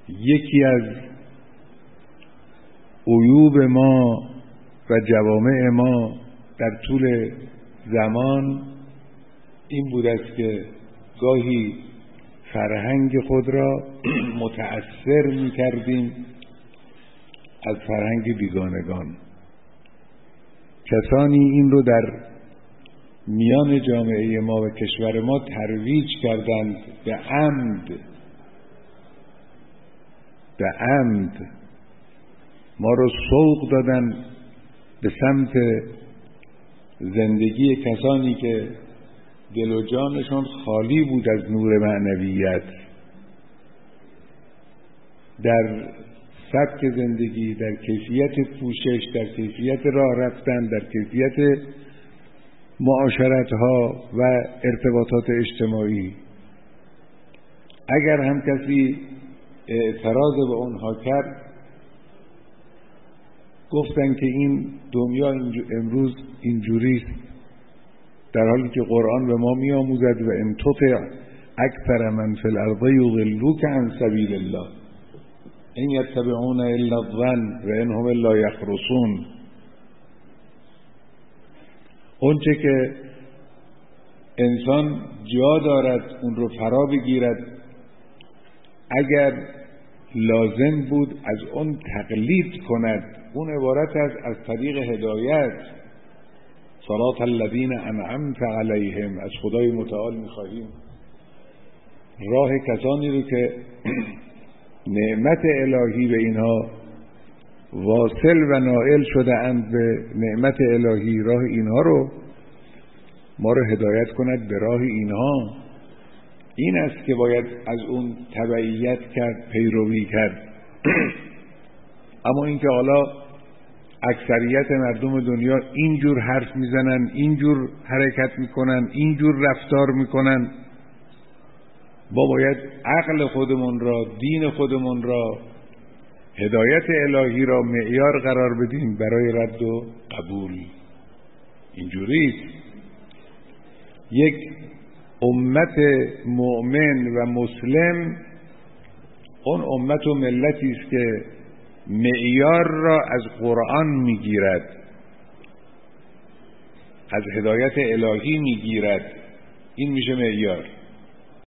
یکی از عیوب ما و جوامع ما در طول زمان این بود است که گاهی فرهنگ خود را متأثر می کردیم از فرهنگ بیگانگان. کسانی این رو در میان جامعه ما و کشور ما ترویج کردند به عمد ما رو سوق دادن به سمت زندگی کسانی که دل و جانشان خالی بود از نور معنویت، در سبک زندگی، در کیفیت پوشش، در کیفیت راه رفتن، در کیفیت معاشرت‌ها و ارتباطات اجتماعی. اگر هم کسی اعتراض به اونها کرد، گفتن که این دنیا امروز اینجوریست، در حالی که قرآن به ما می‌آموزد و ان تطع اکثر من فی الارض یضلوک عن سبیل الله ان یتبعون الا الظن و ان هم الا یخرصون. اونچه که انسان جا دارد اون رو فرا بگیرد، اگر لازم بود از اون تقلید کند، اون عبارت است از طریق هدایت. صراط الذین انعمت علیهم، از خدای متعال می‌خواهیم راه کسانی رو که نعمت الهی به اینها واصل و نائل شده اند به نعمت الهی، راه اینها رو ما رو هدایت کند به راه اینها. این است که باید از اون تبعیت کرد، پیروی کرد. اما اینکه حالا اکثریت مردم دنیا اینجور حرف میزنن، اینجور حرکت میکنن، اینجور رفتار میکنن، ما باید عقل خودمون را، دین خودمون را، هدایت الهی را معیار قرار بدیم برای رد و قبول. اینجوریست. یک امت مؤمن و مسلم اون امت و ملتی است که معیار را از قرآن میگیرد، از هدایت الهی میگیرد. این میشه معیار.